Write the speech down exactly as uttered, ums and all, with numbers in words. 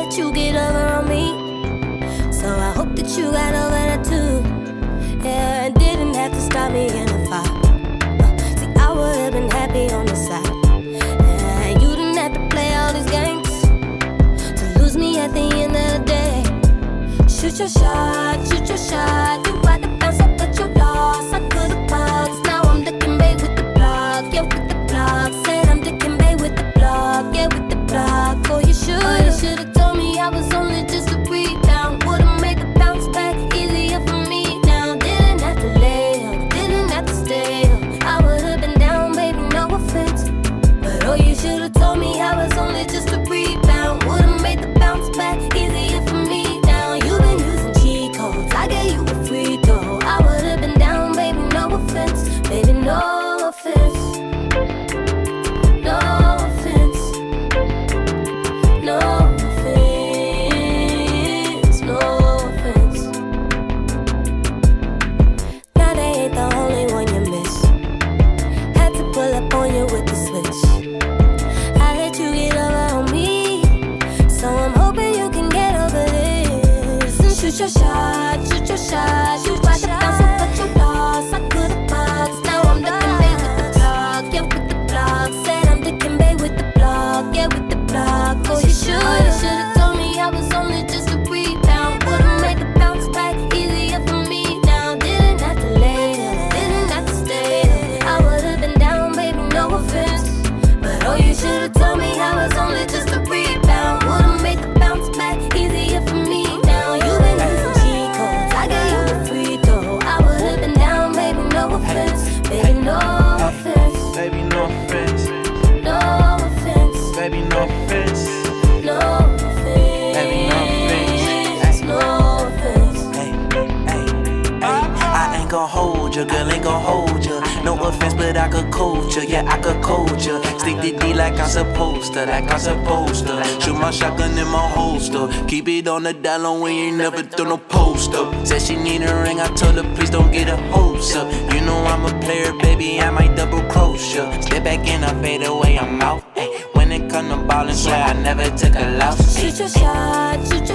let you get over on me. So I hope that you got over that too. Yeah, it didn't have to stop me in a fight. uh, See, I would've been happy on the side. Yeah, you didn't have to play all these games to lose me at the end of the day. Shoot your shot, shoot your shot. You had to bounce up, but you lost. I could've bugs. Now I'm Dickin' Bay with the block. Yeah, with the block. Said I'm Dickin' Bay with the block. Yeah, with the block. Oh, you should. Oh, you should've told me I was only just a rebound. Would've made the bounce back easier for me now. Didn't have to lay up, didn't have to stay up. I would've been down, baby, no offense. But oh, you should've told me I was only just a rebound. Would've made the bounce back easier for me now. You've been using cheat codes, I gave you a free throw. I would've been down, baby, no offense. Baby, no offense. No offense. No offense. No offense. Now they ain't the only one you miss. Had to pull up on you with the switch. I let you get over on me, so I'm hoping you can get over this. And shoot your shot, shoot your shot. You tried to bounce up, but you lost. I could've bugs. Now I'm Dickin' Bay with the block. Yeah, with the block. Said I'm Dickin' Bay with the block. Yeah, with the block. Oh, you should. Oh, you should've told me I was only just a rebound. Would've made the bounce back easier for me now. Didn't have to lay up, didn't have to stay up. I would've been down, baby, no offense. But oh, you should've told me I was only just a rebound. Would've made the bounce back easier for me now. You've been using cheat codes, I gave you a free throw. I would've been down, baby, no offense. Baby, no offense. Baby, no offense. No offense. Baby, no offense. No offense. Baby, no offense. No offense. Hey, hey, hey. I ain't gon' hold ya, girl ain't gon' hold ya. No offense, but I could coach ya, yeah, I could coach ya. Stick the D like I'm supposed to, like I'm supposed to. Shoot my shotgun in my holster. Keep it on the down low, we ain't never throw no post up. Said she need a ring, I told her please don't get a hopes up. You know I'm a player, baby, I might double cross ya. Step back in, I fade away, I'm out. Ay, when it come to ballin', swear I never took a loss. Shoot your shot, shoot